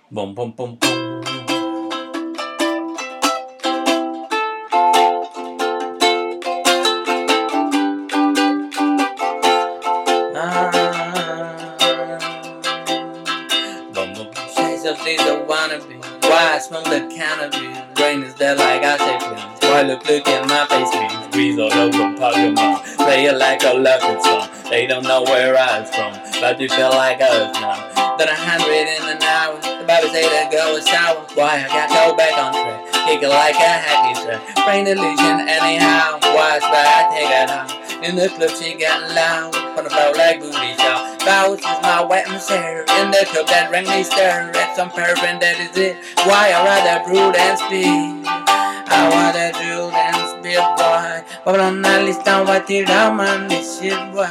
Boom, boom, boom, boom. Boom, boom. Say something don't wanna be. Why I smoke the cannabis? Brain is dead like I say please. Why look in my face, please. Breeze all over Pokemon. Play it like a loving song. They don't know where I was from, but you feel like us now. Then 100 in an hour. The Bible say the girl is sour. Why I got go back on track? Kick it like a hacky track. Brain illusion anyhow. Why should I take it out? In the club she got loud. On the floor like booty shop. Bounce is my wet hair. In the club that rang me stir. At some pervert that is it. Why I rather brood and speed. I wanna drool and spit boy. But on the list I want it down man this shit boy.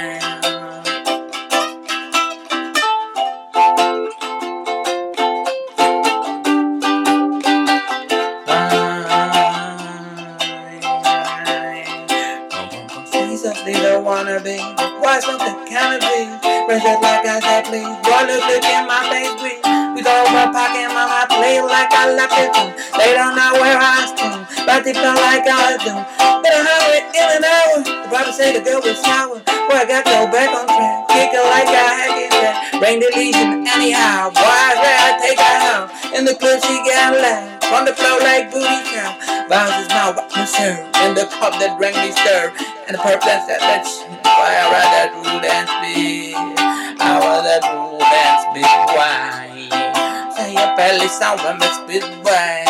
They don't wanna be. Why something cannabis? Raise it like I said, please. Boy, look in my face, please. We go over pocket, mama, play like I left it too. They don't know where I stand, but they feel like I do. But I have it in an hour. The Bible say the girl was sour. Boy, I got to go back on track. Kick it like I hack it back. Bring the legion anyhow. Boy, I take her out. In the club, she got loud. On the floor like booty cow. Bounces my rock serve. In the cup that drank me stir. And the purpose that shit. Why I ride that rule and speed. I want that rule and speed. Why? Say your belly sound when it's speed. Why?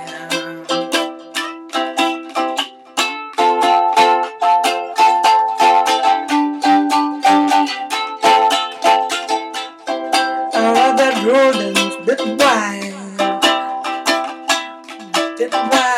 I want that rule and speed. Why? Why?